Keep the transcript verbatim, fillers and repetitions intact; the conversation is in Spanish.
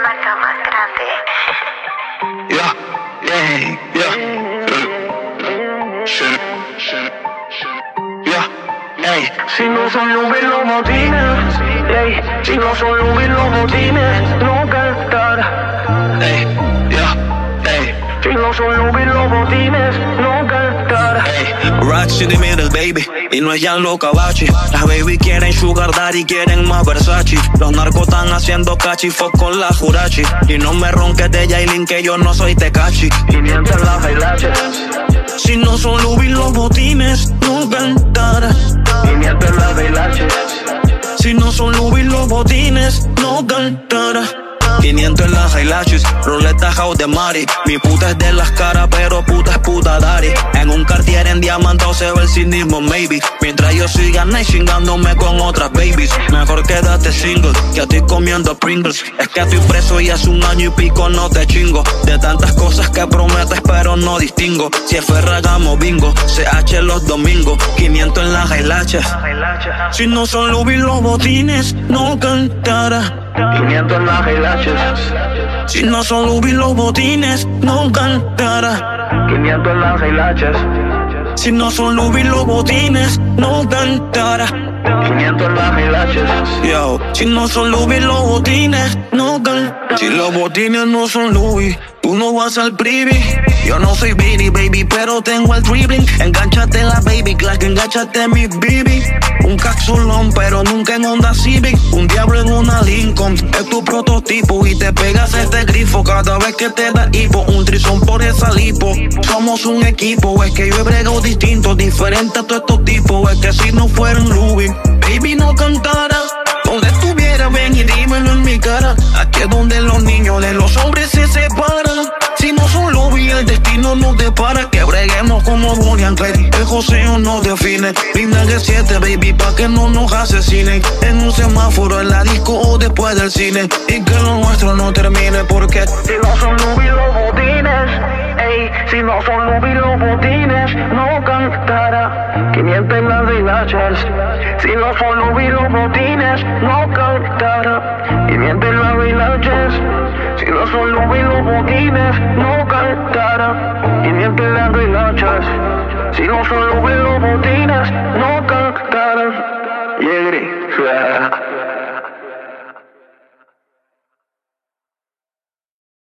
marca más grande. Yeah, yeah, yeah. Shit, shit, shit. Yeah, ey. Si no son Louis los botines, ey. Si no son Louis los botines, no cantar. Ey, yeah, ey. Si no son Louis los botines, no cantar. Rocks in the middle, baby, y no es Gianlo Cabachi. Las baby quieren sugar daddy, quieren más Versace. Los narcos están haciendo cachifuck con la Jurachi. Y no me ronques de Yailin que yo no soy Tecachi. quinientos en las highlights. Si no son Louis los botines, no cantar. quinientos en las highlights. Si no son Louis los botines, no cantar. quinientos en las eyelashes, roleta house de Mari. Mi puta es de las caras, pero puta es puta daddy. En un Cartier en diamantado se ve el cinismo, maybe. Mientras yo siga nice chingándome con otras babies. Mejor quédate single, que estoy comiendo Pringles. Es que estoy preso y hace un año y pico no te chingo. De tantas cosas que prometes pero no distingo. Si es Ferra hagamos bingo, C H los domingos. quinientos en las eyelashes. Si no son Louis los botines, no cantará. quinientos en las highlights. Si no son Louis los botines, no cantará. quinientos en las highlights. Si no son Louis los botines, no cantará. quinientos en las highlights. Yo, si no son Louis los botines, no cantará. Si los botines no son Louis, tú no vas al privy. Yo no soy Billy, baby, pero tengo el dribbling. Engánchate en la baby, clack, engánchate en mi baby. Un capsulón, pero nunca en Honda Civic. Un diablo en una Lincoln, es tu prototipo. Y te pegas este grifo cada vez que te da hipo. Un trizón por esa lipo. Somos un equipo, es que yo he bregado distinto, diferente a todos estos tipos. Es que si no fueran Louis, baby, no cantara. Donde estuviera, ven y dímelo en mi cara. Aquí es donde los niños de los hombres se separan. Si no son Louis, el destino nos depara. Que breguemos como Bonnie and Clyde, el joseo nos define. Linda G siete, baby, pa' que no nos asesinen. En un semáforo, en la disco o después del cine. Y que lo nuestro no termine porque Si no son Louis los botines, ey. Si no son Louis los botines, no cantará. quinientos en las highlights. Si no son Louis los botines, no cantará. quinientos en las highlights. Si no son Louis los botines, no cantará. quinientos en las highlights. Si no son Louis los botines, no